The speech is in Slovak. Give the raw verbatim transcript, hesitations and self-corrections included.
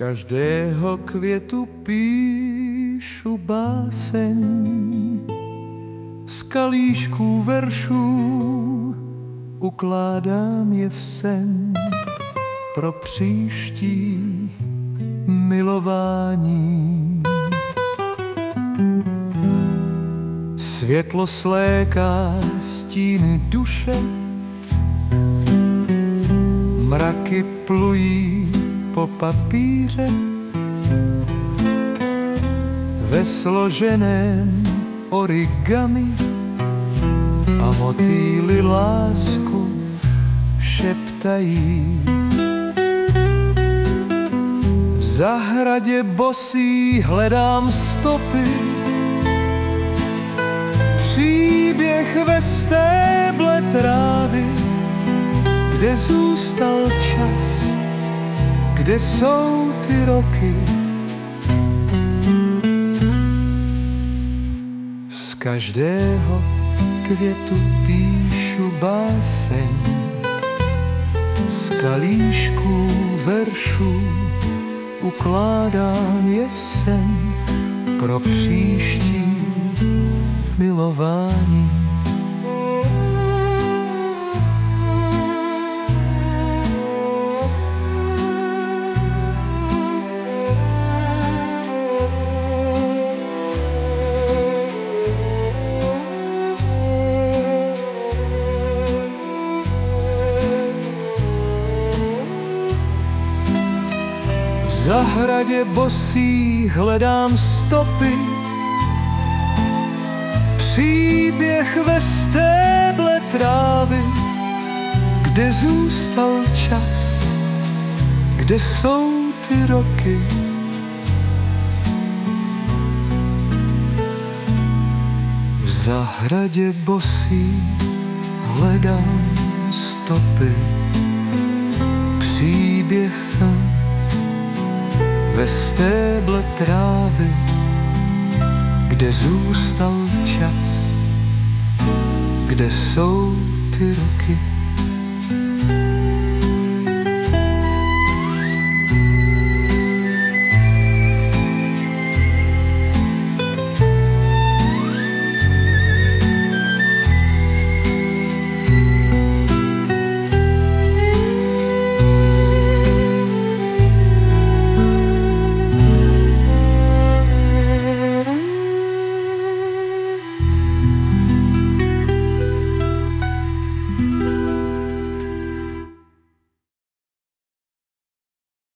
každého květu píšu báseň, z kalíšků veršů ukládám je v sen pro příští milování. Světlo sléká stíny duše, mraky plují po papíře, ve složeném origami a motýly lásku šeptají. V zahradě bosý hledám stopy, příběh ve stéble trávy, kde zůstal čas, kde jsou ty roky. Z každého květu píšu báseň, z kalíšků veršů ukládám je v sen pro příští milování. V zahradě bosý hledám stopy, příběh ve stéble trávy, kde zůstal čas, kde jsou ty roky. V zahradě bosý hledám stopy, příběh ve stéble trávy, kde zůstal čas, kde jsou ty roky.